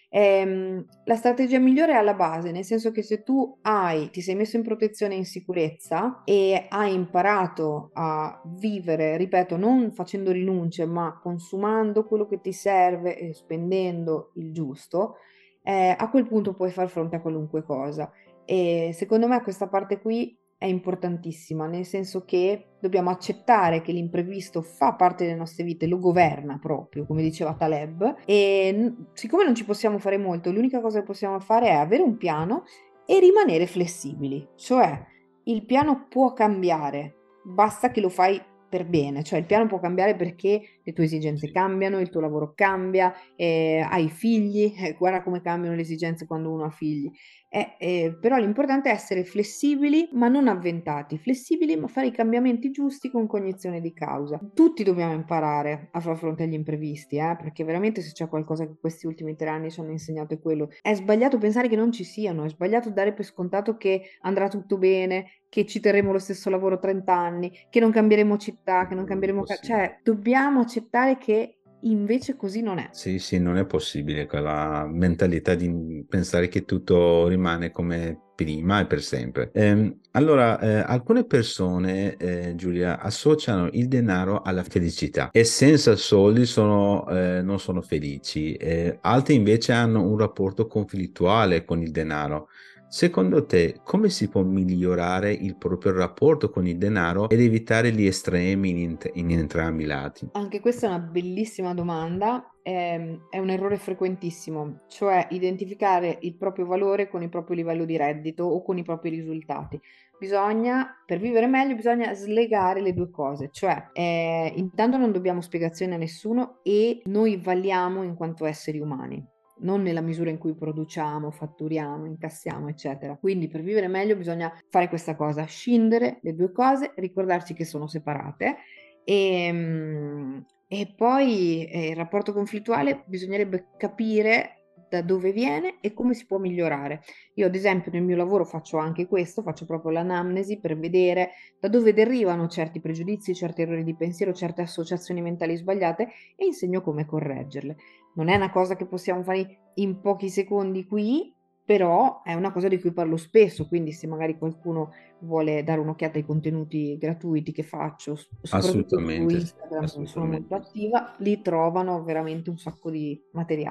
Ehm, la strategia migliore è alla base, nel senso che se tu hai, ti sei messo in protezione e in sicurezza e hai imparato a vivere, ripeto, non facendo rinunce, ma consumando quello che ti serve e spendendo il giusto, eh, a quel punto puoi far fronte a qualunque cosa. E secondo me questa parte qui è importantissima, nel senso che dobbiamo accettare che l'imprevisto fa parte delle nostre vite, lo governa proprio, come diceva Taleb, e n- siccome non ci possiamo fare molto, l'unica cosa che possiamo fare è avere un piano e rimanere flessibili, cioè il piano può cambiare, basta che lo fai per bene, cioè il piano può cambiare perché le tue esigenze Sì. cambiano, il tuo lavoro cambia, eh, hai figli, eh, guarda come cambiano le esigenze quando uno ha figli. Eh, eh, però l'importante è essere flessibili ma non avventati, flessibili ma fare i cambiamenti giusti con cognizione di causa. Tutti dobbiamo imparare a far fronte agli imprevisti, eh, perché veramente se c'è qualcosa che questi ultimi tre anni ci hanno insegnato è quello. È sbagliato pensare che non ci siano, è sbagliato dare per scontato che andrà tutto bene, che ci terremo lo stesso lavoro trenta anni, che non cambieremo città, che non Non è cambieremo... ca- possibile. cioè, dobbiamo accettare che invece così non è. Sì, sì, non è possibile quella mentalità di pensare che tutto rimane come prima e per sempre. Ehm, allora, eh, alcune persone, eh, Giulia, associano il denaro alla felicità e senza soldi sono, eh, non sono felici. Eh, altri invece hanno un rapporto conflittuale con il denaro. Secondo te, come si può migliorare il proprio rapporto con il denaro ed evitare gli estremi in ent- in entrambi i lati? Anche questa è una bellissima domanda, ehm, è un errore frequentissimo, cioè identificare il proprio valore con il proprio livello di reddito o con i propri risultati. Bisogna, per vivere meglio, bisogna slegare le due cose, cioè eh, intanto non dobbiamo spiegazioni a nessuno e noi valiamo in quanto esseri umani. Non nella misura in cui produciamo, fatturiamo, incassiamo, eccetera. Quindi per vivere meglio bisogna fare questa cosa, scindere le due cose, ricordarci che sono separate e, mm, e poi eh, il rapporto conflittuale bisognerebbe capire da dove viene e come si può migliorare. Io, ad esempio, nel mio lavoro faccio anche questo, faccio proprio l'anamnesi per vedere da dove derivano certi pregiudizi, certi errori di pensiero, certe associazioni mentali sbagliate e insegno come correggerle. Non è una cosa che possiamo fare in pochi secondi qui, però è una cosa di cui parlo spesso, quindi se magari qualcuno vuole dare un'occhiata ai contenuti gratuiti che faccio, s- soprattutto su Assolutamente sì, Instagram, dove sono molto assolutamente sì. attiva, lì trovano veramente un sacco di materiale.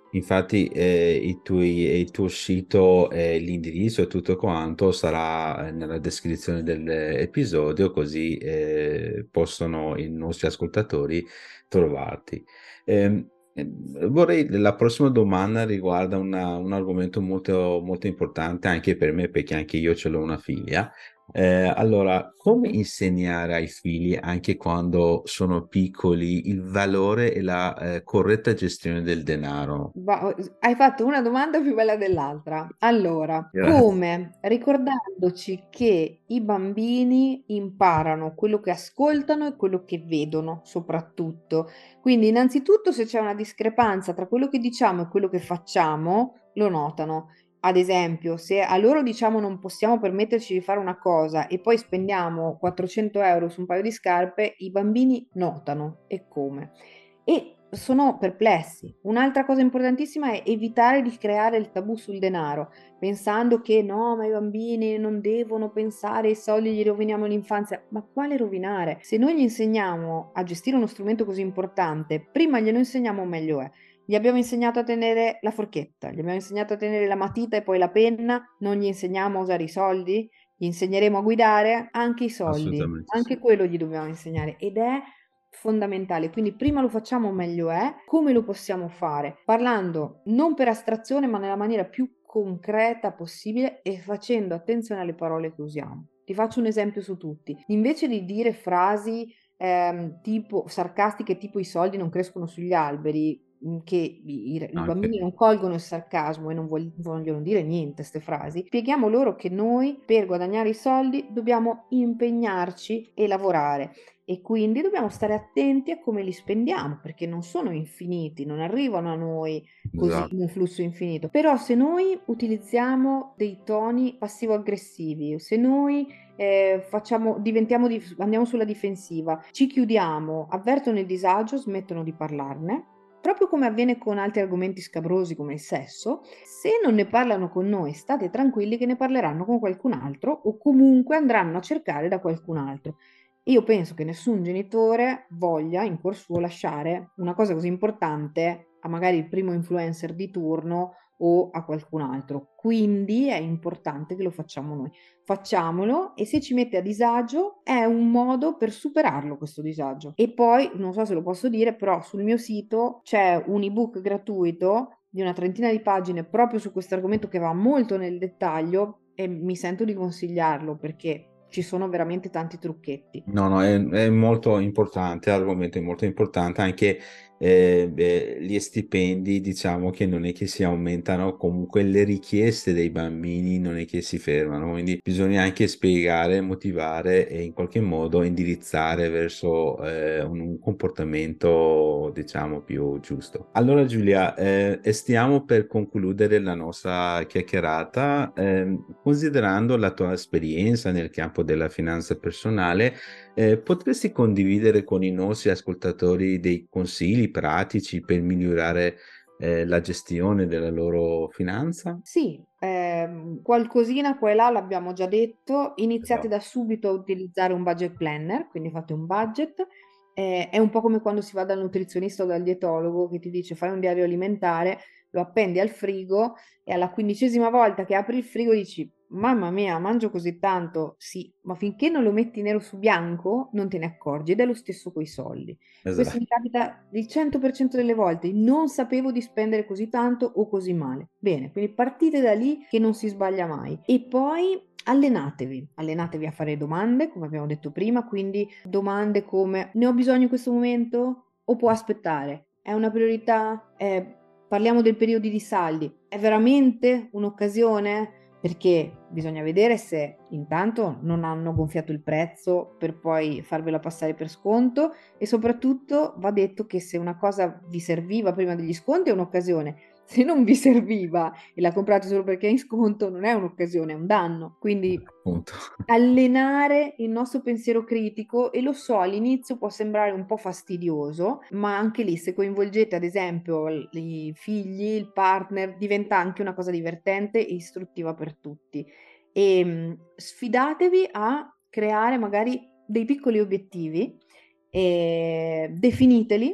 Infatti eh, i tuoi- il tuo sito, eh, l'indirizzo e tutto quanto sarà eh, nella descrizione dell'episodio, così eh, possono i nostri ascoltatori trovarti. Ehm, eh, vorrei, la prossima domanda riguarda una- un argomento molto, molto importante anche per me, perché anche io ce l'ho una figlia. Eh, allora, come insegnare ai figli, anche quando sono piccoli, il valore e la eh, corretta gestione del denaro? Va- Hai fatto una domanda più bella dell'altra. Allora, Grazie. come? Ricordandoci che i bambini imparano quello che ascoltano e quello che vedono, soprattutto. Quindi, innanzitutto, se c'è una discrepanza tra quello che diciamo e quello che facciamo, lo notano. Ad esempio, se a loro diciamo non possiamo permetterci di fare una cosa e poi spendiamo quattrocento euro su un paio di scarpe, i bambini notano e come. E sono perplessi. Un'altra cosa importantissima è evitare di creare il tabù sul denaro, pensando che no, ma i bambini non devono pensare ai soldi, gli roviniamo l'infanzia. Ma quale rovinare? Se noi gli insegniamo a gestire uno strumento così importante, prima glielo insegniamo meglio è. Gli abbiamo insegnato a tenere la forchetta, gli abbiamo insegnato a tenere la matita e poi la penna, non gli insegniamo a usare i soldi, gli insegneremo a guidare anche i soldi, Assolutamente sì. anche quello gli dobbiamo insegnare ed è fondamentale. Quindi prima lo facciamo meglio è. Come lo possiamo fare? Parlando non per astrazione, ma nella maniera più concreta possibile e facendo attenzione alle parole che usiamo. Ti faccio un esempio su tutti. Invece di dire frasi ehm, tipo sarcastiche, tipo i soldi non crescono sugli alberi, mh, che i, i- i Anche. bambini non colgono il sarcasmo e non vogli- vogliono dire niente queste frasi, spieghiamo loro che noi per guadagnare i soldi dobbiamo impegnarci e lavorare e quindi dobbiamo stare attenti a come li spendiamo perché non sono infiniti, non arrivano a noi così in Esatto. un flusso infinito. Però se noi utilizziamo dei toni passivo-aggressivi, se noi eh, facciamo, diventiamo, di- andiamo sulla difensiva, ci chiudiamo, avvertono il disagio, smettono di parlarne. Proprio come avviene con altri argomenti scabrosi come il sesso, se non ne parlano con noi, state tranquilli che ne parleranno con qualcun altro o comunque andranno a cercare da qualcun altro. Io penso che nessun genitore voglia in cuor suo lasciare una cosa così importante a magari il primo influencer di turno o a qualcun altro. Quindi è importante che lo facciamo noi. Facciamolo e se ci mette a disagio è un modo per superarlo questo disagio. E poi, non so se lo posso dire, però sul mio sito c'è un ebook gratuito di una trentina di pagine proprio su questo argomento che va molto nel dettaglio e mi sento di consigliarlo perché ci sono veramente tanti trucchetti. No, no, è, è molto importante, argomento molto importante, anche eh, beh, gli stipendi, diciamo che non è che si aumentano, comunque le richieste dei bambini non è che si fermano, quindi bisogna anche spiegare, motivare e in qualche modo indirizzare verso eh, un, un comportamento, diciamo, più giusto. Allora, Giulia, eh, e stiamo per concludere la nostra chiacchierata, ehm, considerando la tua esperienza nel campo della finanza personale. Eh, potresti condividere con i nostri ascoltatori dei consigli pratici per migliorare eh, la gestione della loro finanza? Sì, ehm, qualcosina qua e là l'abbiamo già detto, iniziate Esatto. da subito a utilizzare un budget planner, quindi fate un budget, eh, è un po' come quando si va dal nutrizionista o dal dietologo che ti dice fai un diario alimentare, lo appendi al frigo e alla quindicesima volta che apri il frigo dici mamma mia, mangio così tanto, sì, ma finché non lo metti nero su bianco non te ne accorgi ed è lo stesso coi soldi. Questo Esatto. mi capita il cento per cento delle volte, non sapevo di spendere così tanto o così male. Bene, quindi partite da lì che non si sbaglia mai. E poi allenatevi, allenatevi a fare domande, come abbiamo detto prima, quindi domande come ne ho bisogno in questo momento o può aspettare? È una priorità? Eh, parliamo del periodo di saldi. È veramente un'occasione? Perché bisogna vedere se intanto non hanno gonfiato il prezzo per poi farvela passare per sconto e soprattutto va detto che se una cosa vi serviva prima degli sconti è un'occasione, se non vi serviva e la comprate solo perché è in sconto non è un'occasione, è un danno. Quindi Appunto. allenare il nostro pensiero critico e lo so, all'inizio può sembrare un po' fastidioso, ma anche lì se coinvolgete ad esempio l- i figli, il partner, diventa anche una cosa divertente e istruttiva per tutti. E mh, sfidatevi a creare magari dei piccoli obiettivi, e definiteli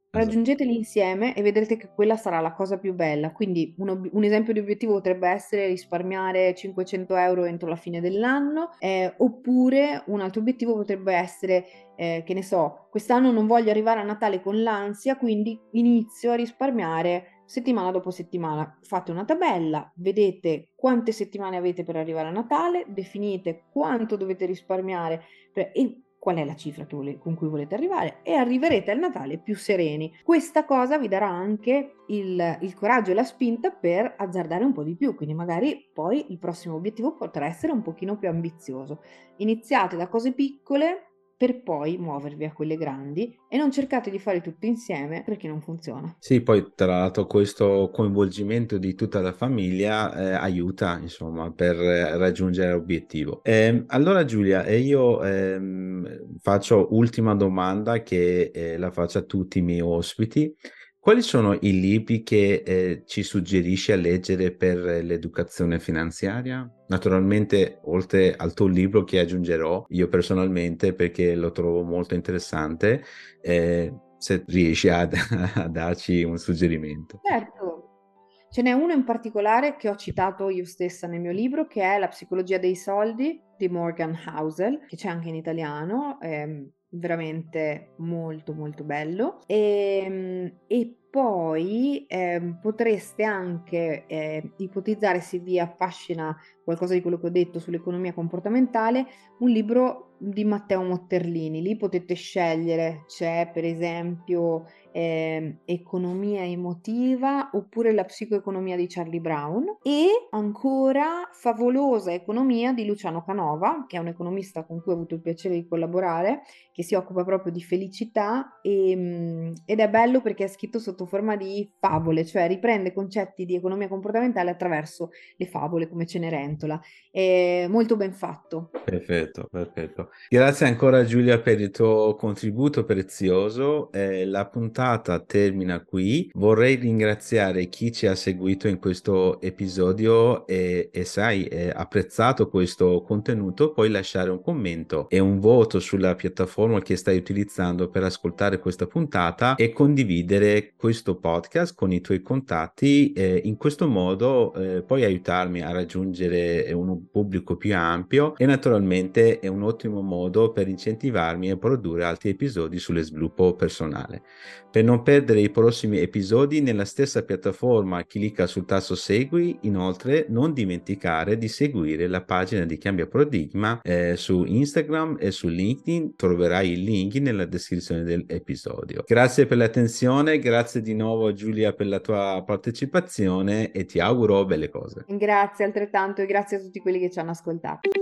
esatto. Raggiungeteli insieme e vedrete che quella sarà la cosa più bella. Quindi un, ob- un esempio di obiettivo potrebbe essere risparmiare cinquecento euro entro la fine dell'anno, eh, oppure un altro obiettivo potrebbe essere, eh, che ne so, quest'anno non voglio arrivare a Natale con l'ansia, quindi inizio a risparmiare settimana dopo settimana. Fate una tabella, vedete quante settimane avete per arrivare a Natale, definite quanto dovete risparmiare per- e qual è la cifra che vole- con cui volete arrivare e arriverete al Natale più sereni. Questa cosa vi darà anche il, il coraggio e la spinta per azzardare un po' di più, quindi magari poi il prossimo obiettivo potrà essere un pochino più ambizioso. Iniziate da cose piccole per poi muovervi a quelle grandi e non cercate di fare tutto insieme perché non funziona. Sì, poi tra l'altro questo coinvolgimento di tutta la famiglia eh, aiuta, insomma, per eh, raggiungere l'obiettivo. Ehm, allora Giulia, e io ehm, faccio ultima domanda che eh, la faccio a tutti i miei ospiti. Quali sono i libri che eh, ci suggerisci a leggere per l'educazione finanziaria? Naturalmente, oltre al tuo libro che aggiungerò io personalmente perché lo trovo molto interessante, eh, se riesci a, a darci un suggerimento. Certo, ce n'è uno in particolare che ho citato io stessa nel mio libro, che è La psicologia dei soldi di Morgan Housel, che c'è anche in italiano, è veramente molto molto bello. E, e poi ehm, potreste anche eh, ipotizzare, se vi affascina qualcosa di quello che ho detto sull'economia comportamentale, un libro di Matteo Motterlini. Lì potete scegliere, c'è per esempio eh, economia emotiva oppure la psicoeconomia di Charlie Brown e ancora Favolosa economia di Luciano Canova, che è un economista con cui ho avuto il piacere di collaborare, che si occupa proprio di felicità e, ed è bello perché è scritto sotto forma di favole, cioè riprende concetti di economia comportamentale attraverso le favole come Cenerentola. È molto ben fatto. Perfetto, perfetto. Grazie ancora Giulia per il tuo contributo prezioso. Eh, la puntata termina qui. Vorrei ringraziare chi ci ha seguito in questo episodio e, e sai, eh, apprezzato questo contenuto, puoi lasciare un commento e un voto sulla piattaforma che stai utilizzando per ascoltare questa puntata e condividere questo podcast con i tuoi contatti. Eh, in questo modo eh, puoi aiutarmi a raggiungere un pubblico più ampio e naturalmente è un ottimo modo per incentivarmi a produrre altri episodi sullo sviluppo personale. Per non perdere i prossimi episodi nella stessa piattaforma, clicca sul tasto segui. Inoltre non dimenticare di seguire la pagina di Cambia Paradigma eh, su Instagram e su LinkedIn, troverai i link nella descrizione dell'episodio. Grazie per l'attenzione, grazie di nuovo Giulia per la tua partecipazione e ti auguro belle cose. Grazie altrettanto e grazie a tutti quelli che ci hanno ascoltato.